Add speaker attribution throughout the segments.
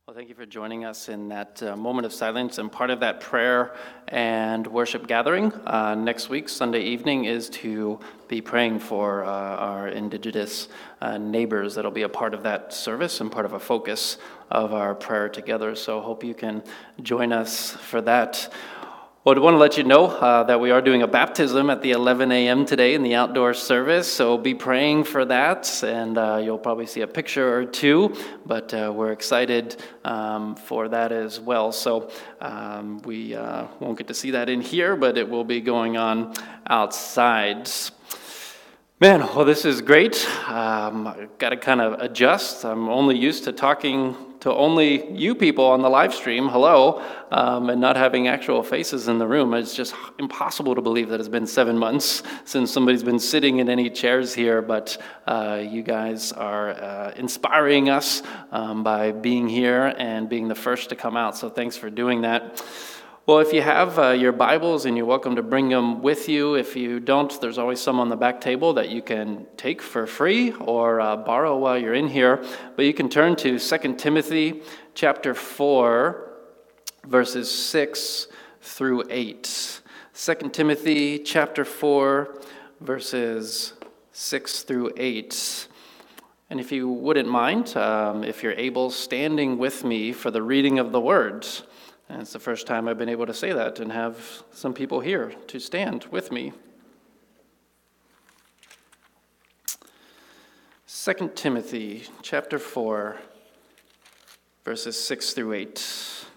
Speaker 1: Well, thank you for joining us in that moment of silence and part of that prayer and worship gathering. Next week, Sunday evening, is to be praying for our Indigenous neighbors. That'll be a part of that service and part of a focus of our prayer together. So hope you can join us for that. Well, I want to let you know that we are doing a baptism at the 11 a.m. today in the outdoor service, so be praying for that, and you'll probably see a picture or two, but we're excited for that as well. So we won't get to see that in here, but it will be going on outside. Man, well, this is great. I've got to kind of adjust. I'm only used to talking to only you people on the live stream, hello, and not having actual faces in the room. It's just impossible to believe that it's been 7 months since somebody's been sitting in any chairs here, but you guys are inspiring us by being here and being the first to come out, so thanks for doing that. Well, if you have your Bibles, and you're welcome to bring them with you. If you don't, there's always some on the back table that you can take for free or borrow while you're in here. But you can turn to 2 Timothy chapter 4, verses 6 through 8. 2 Timothy chapter 4, verses 6 through 8. And if you wouldn't mind, if you're able, standing with me for the reading of the words. And it's the first time I've been able to say that and have some people here to stand with me. 2 Timothy chapter 4, verses 6 through 8.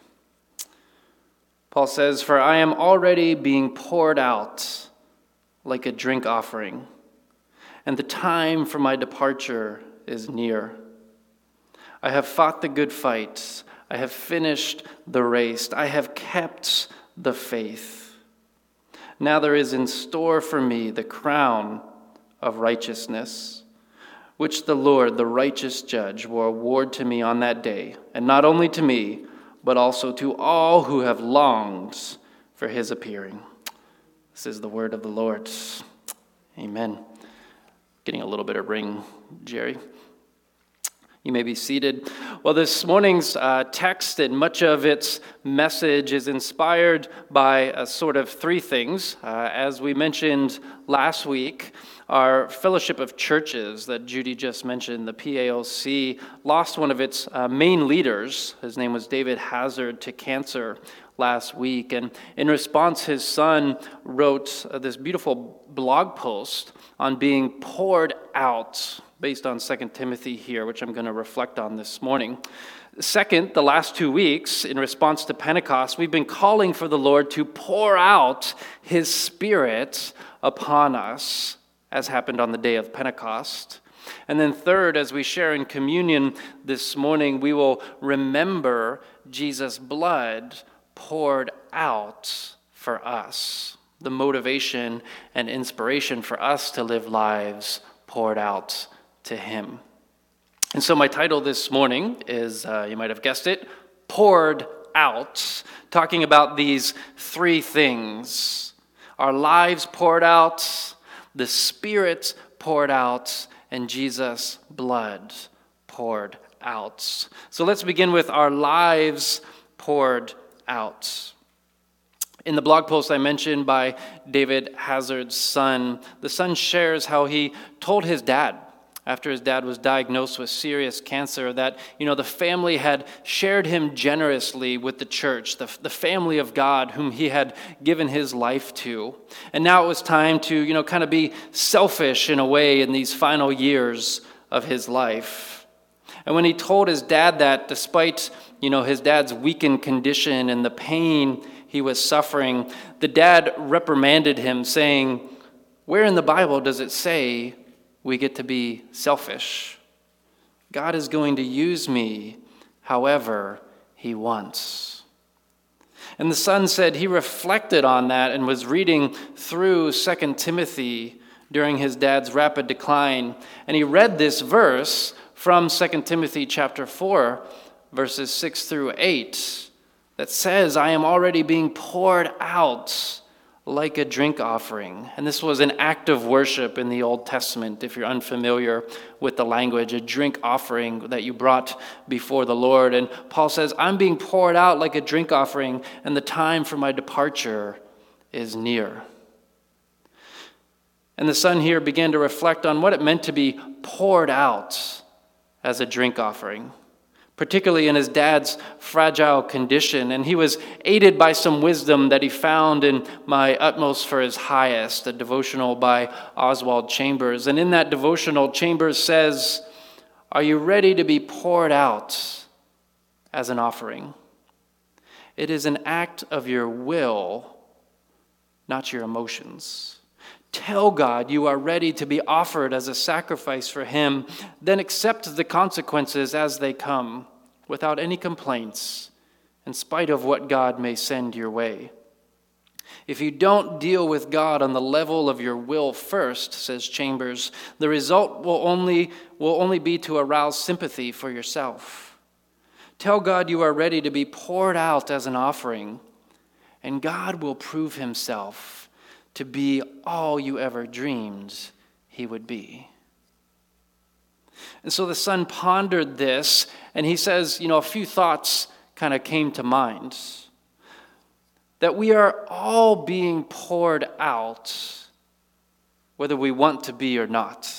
Speaker 1: Paul says, "For I am already being poured out like a drink offering, and the time for my departure is near. I have fought the good fight. I have finished the race. I have kept the faith. Now there is in store for me the crown of righteousness, which the Lord, the righteous judge, will award to me on that day, and not only to me, but also to all who have longed for his appearing." This is the word of the Lord. Amen. Getting a little bit of ring, Jerry. You may be seated. Well, this morning's text and much of its message is inspired by sort of three things. As we mentioned last week, our Fellowship of Churches that Judy just mentioned, the PAOC, lost one of its main leaders. His name was David Hazard, to cancer last week. And in response, his son wrote this beautiful blog post on being poured out, based on 2 Timothy here, which I'm going to reflect on this morning. Second, the last 2 weeks, in response to Pentecost, we've been calling for the Lord to pour out his Spirit upon us, as happened on the day of Pentecost. And then third, as we share in communion this morning, we will remember Jesus' blood poured out for us, the motivation and inspiration for us to live lives poured out to him. And so my title this morning is, you might have guessed it, Poured Out, talking about these three things: our lives poured out, the Spirit poured out, and Jesus' blood poured out. So let's begin with our lives poured out. In the blog post I mentioned by David Hazard's son, the son shares how he told his dad, after his dad was diagnosed with serious cancer, that, the family had shared him generously with the church, the family of God whom he had given his life to. And now it was time to, kind of be selfish in a way in these final years of his life. And when he told his dad that, despite, his dad's weakened condition and the pain he was suffering, the dad reprimanded him, saying, "Where in the Bible does it say we get to be selfish? God is going to use me however he wants." And the son said he reflected on that and was reading through 2 Timothy during his dad's rapid decline. And he read this verse from 2 Timothy chapter 4, verses 6 through 8, that says, "I am already being poured out like a drink offering. And this was an act of worship in the Old Testament, if you're unfamiliar with the language, a drink offering that you brought before the Lord. And Paul says, I'm being poured out like a drink offering, and the time for my departure is near. And the son here began to reflect on what it meant to be poured out as a drink offering, particularly in his dad's fragile condition. And he was aided by some wisdom that he found in My Utmost for His Highest, a devotional by Oswald Chambers. And in that devotional, Chambers says, are you ready to be poured out as an offering? It is an act of your will, not your emotions. Tell God you are ready to be offered as a sacrifice for Him, then accept the consequences as they come, without any complaints, in spite of what God may send your way. If you don't deal with God on the level of your will first, says Chambers, the result will only be to arouse sympathy for yourself. Tell God you are ready to be poured out as an offering, and God will prove Himself to be all you ever dreamed He would be. And so the son pondered this, and he says, a few thoughts kind of came to mind. That we are all being poured out, whether we want to be or not.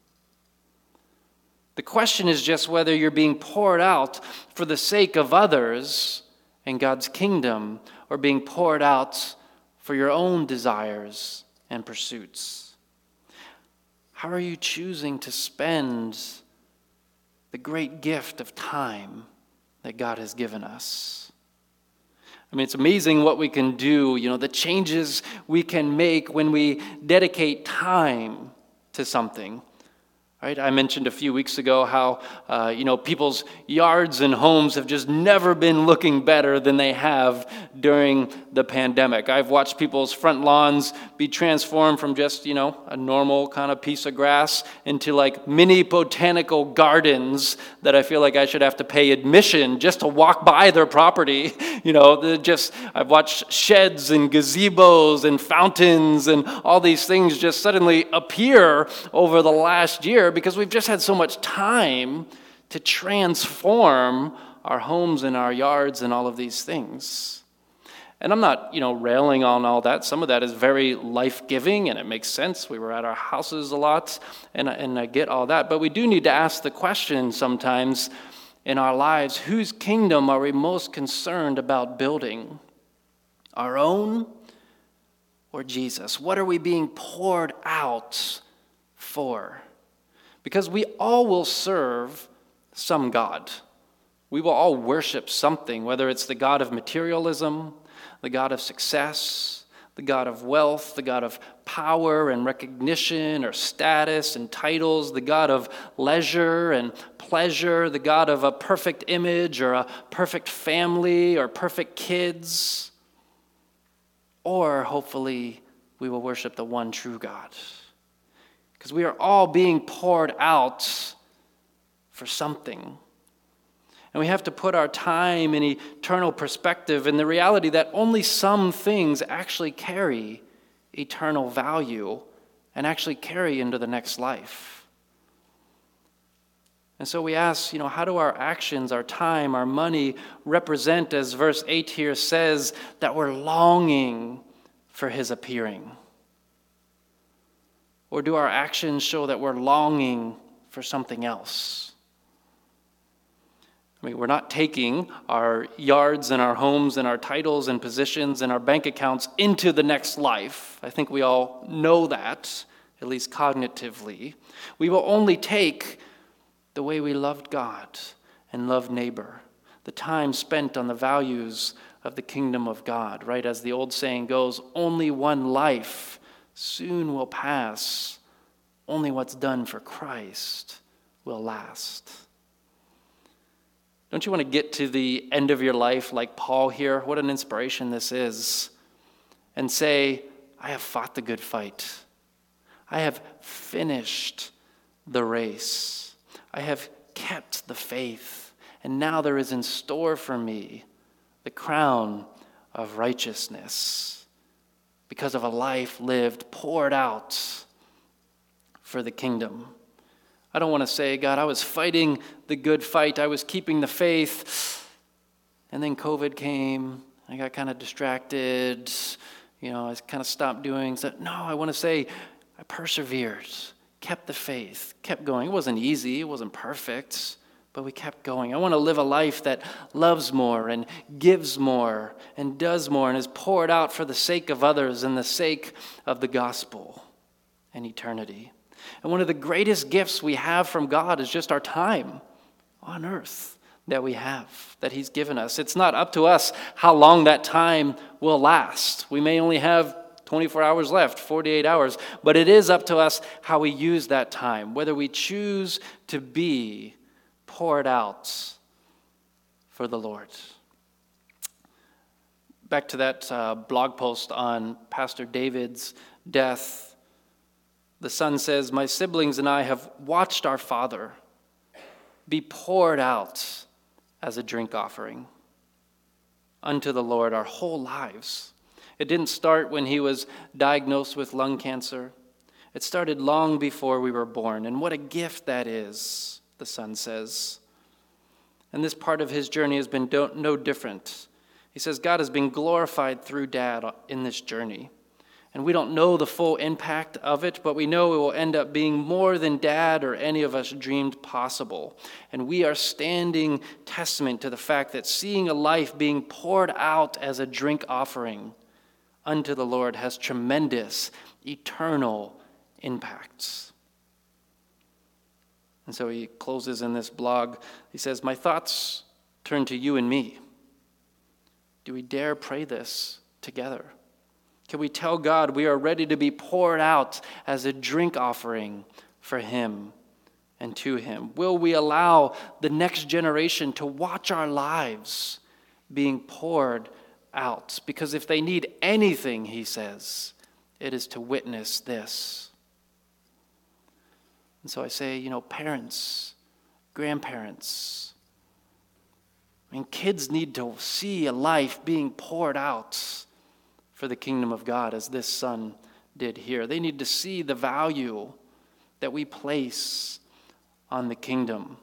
Speaker 1: The question is just whether you're being poured out for the sake of others and God's kingdom, or being poured out for your own desires and pursuits. How are you choosing to spend the great gift of time that God has given us? I mean, it's amazing what we can do, the changes we can make when we dedicate time to something. Right? I mentioned a few weeks ago how, people's yards and homes have just never been looking better than they have during the pandemic. I've watched people's front lawns be transformed from just, a normal kind of piece of grass into like mini botanical gardens that I feel like I should have to pay admission just to walk by their property. I've watched sheds and gazebos and fountains and all these things just suddenly appear over the last year, because we've just had so much time to transform our homes and our yards and all of these things. And I'm not, railing on all that. Some of that is very life-giving, and it makes sense. We were at our houses a lot, and I get all that. But we do need to ask the question sometimes in our lives, whose kingdom are we most concerned about building? Our own or Jesus? What are we being poured out for? Because we all will serve some God. We will all worship something, whether it's the God of materialism, the God of success, the God of wealth, the God of power and recognition or status and titles, the God of leisure and pleasure, the God of a perfect image or a perfect family or perfect kids. Or hopefully we will worship the one true God. Because we are all being poured out for something. And we have to put our time in eternal perspective and the reality that only some things actually carry eternal value and actually carry into the next life. And so we ask, how do our actions, our time, our money represent, as verse 8 here says, that we're longing for His appearing? Or do our actions show that we're longing for something else? I mean, we're not taking our yards and our homes and our titles and positions and our bank accounts into the next life. I think we all know that, at least cognitively. We will only take the way we loved God and loved neighbor, the time spent on the values of the kingdom of God, right? As the old saying goes, only one life soon will pass. Only what's done for Christ will last. Don't you want to get to the end of your life like Paul here? What an inspiration this is. And say, I have fought the good fight. I have finished the race. I have kept the faith. And now there is in store for me the crown of righteousness. because of a life lived, poured out for the kingdom. I don't want to say, God, I was fighting the good fight. I was keeping the faith. And then COVID came. I got kind of distracted. I kind of stopped doing stuff. No, I want to say I persevered, kept the faith, kept going. It wasn't easy. It wasn't perfect. But we kept going. I want to live a life that loves more and gives more and does more and is poured out for the sake of others and the sake of the gospel and eternity. And one of the greatest gifts we have from God is just our time on earth that we have, that he's given us. It's not up to us how long that time will last. We may only have 24 hours left, 48 hours, but it is up to us how we use that time, whether we choose to be poured out for the Lord. Back to that blog post on Pastor David's death. The son says, "My siblings and I have watched our father be poured out as a drink offering unto the Lord our whole lives. It didn't start when he was diagnosed with lung cancer. It started long before we were born. And what a gift that is," the son says. And this part of his journey has been no different. He says God has been glorified through Dad in this journey. And we don't know the full impact of it, but we know it will end up being more than Dad or any of us dreamed possible. And we are standing testament to the fact that seeing a life being poured out as a drink offering unto the Lord has tremendous, eternal impacts. And so he closes in this blog. He says, "My thoughts turn to you and me. Do we dare pray this together? Can we tell God we are ready to be poured out as a drink offering for him and to him? Will we allow the next generation to watch our lives being poured out? Because if they need anything," he says, "it is to witness this." And so I say, parents, grandparents, kids need to see a life being poured out for the kingdom of God as this son did here. They need to see the value that we place on the kingdom.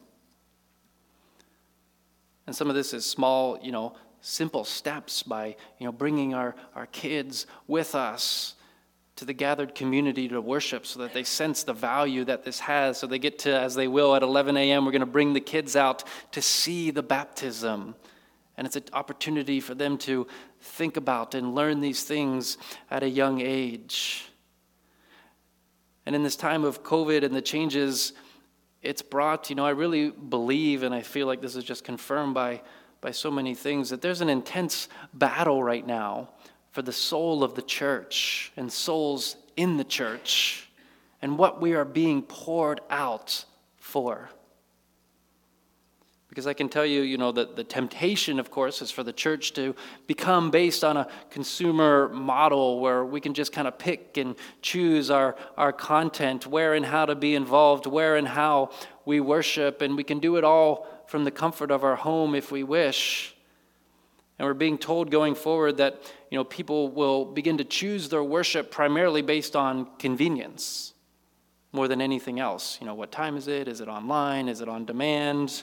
Speaker 1: And some of this is small, simple steps by, bringing our kids with us to the gathered community to worship so that they sense the value that this has. So they get to, as they will at 11 a.m., we're going to bring the kids out to see the baptism. And it's an opportunity for them to think about and learn these things at a young age. And in this time of COVID and the changes it's brought, I really believe, and I feel like this is just confirmed by so many things, that there's an intense battle right now for the soul of the church and souls in the church and what we are being poured out for. Because I can tell you, that the temptation, of course, is for the church to become based on a consumer model where we can just kind of pick and choose our content, where and how to be involved, where and how we worship, and we can do it all from the comfort of our home if we wish. And we're being told going forward that, people will begin to choose their worship primarily based on convenience more than anything else. What time is it? Is it online? Is it on demand?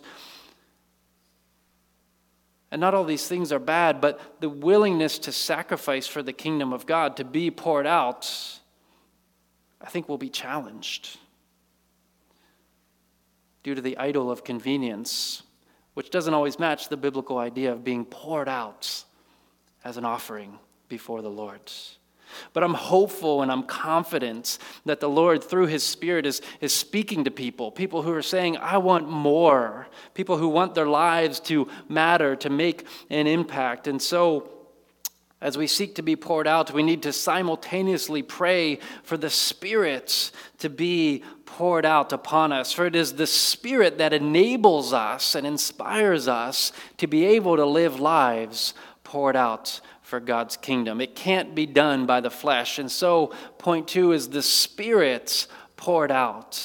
Speaker 1: And not all these things are bad, but the willingness to sacrifice for the kingdom of God, to be poured out, I think will be challenged due to the idol of convenience, which doesn't always match the biblical idea of being poured out as an offering before the Lord. But I'm hopeful and I'm confident that the Lord, through his Spirit, is speaking to people who are saying, I want more, people who want their lives to matter, to make an impact. And so, as we seek to be poured out, we need to simultaneously pray for the Spirit to be poured out upon us. For it is the Spirit that enables us and inspires us to be able to live lives poured out for God's kingdom. It can't be done by the flesh. And so, point 2 is the Spirit poured out.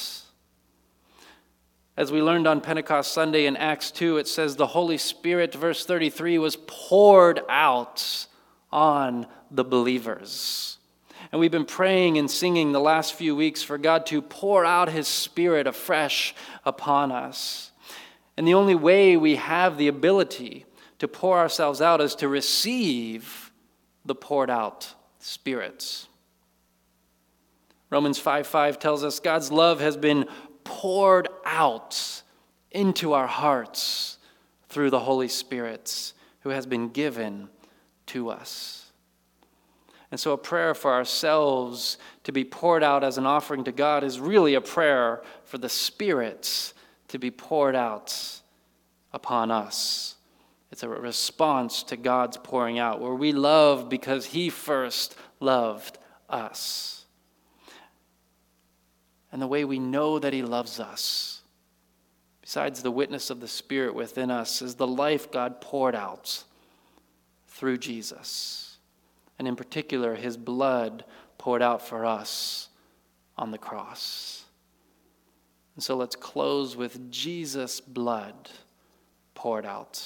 Speaker 1: As we learned on Pentecost Sunday in Acts 2, it says the Holy Spirit, verse 33, was poured out on the believers. And we've been praying and singing the last few weeks for God to pour out his Spirit afresh upon us. And the only way we have the ability to pour ourselves out is to receive the poured out Spirit. Romans 5:5 tells us God's love has been poured out into our hearts through the Holy Spirit who has been given to us. And so a prayer for ourselves to be poured out as an offering to God is really a prayer for the Spirit to be poured out upon us. It's a response to God's pouring out, where we love because he first loved us. And the way we know that he loves us, besides the witness of the Spirit within us, is the life God poured out through Jesus. And in particular, his blood poured out for us on the cross. And so let's close with Jesus' blood poured out.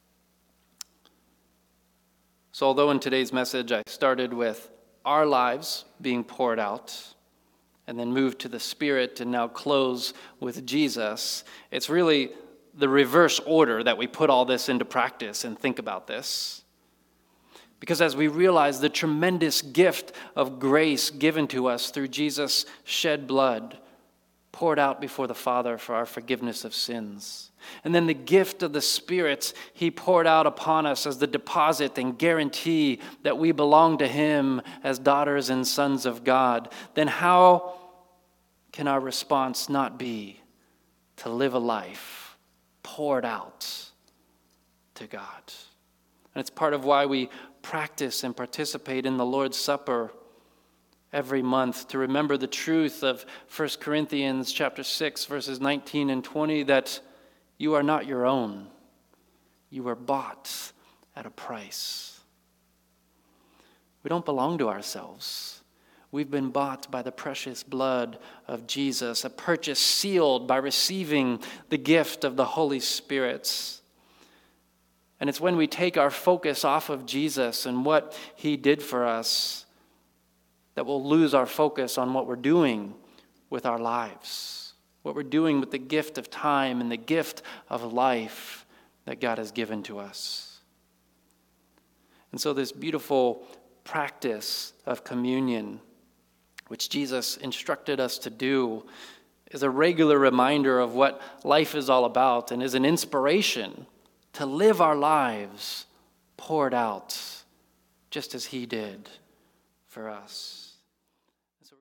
Speaker 1: So although in today's message I started with our lives being poured out, and then moved to the Spirit and now close with Jesus, it's really the reverse order that we put all this into practice and think about this. Because as we realize the tremendous gift of grace given to us through Jesus' shed blood, poured out before the Father for our forgiveness of sins, and then the gift of the Spirit he poured out upon us as the deposit and guarantee that we belong to him as daughters and sons of God, then how can our response not be to live a life poured out to God? And it's part of why we practice and participate in the Lord's Supper every month, to remember the truth of 1 Corinthians chapter 6, verses 19 and 20, that you are not your own. You were bought at a price. We don't belong to ourselves. We've been bought by the precious blood of Jesus, a purchase sealed by receiving the gift of the Holy Spirit. And it's when we take our focus off of Jesus and what he did for us that we'll lose our focus on what we're doing with our lives, what we're doing with the gift of time and the gift of life that God has given to us. And so this beautiful practice of communion, which Jesus instructed us to do, is a regular reminder of what life is all about and is an inspiration to live our lives poured out just as he did for us.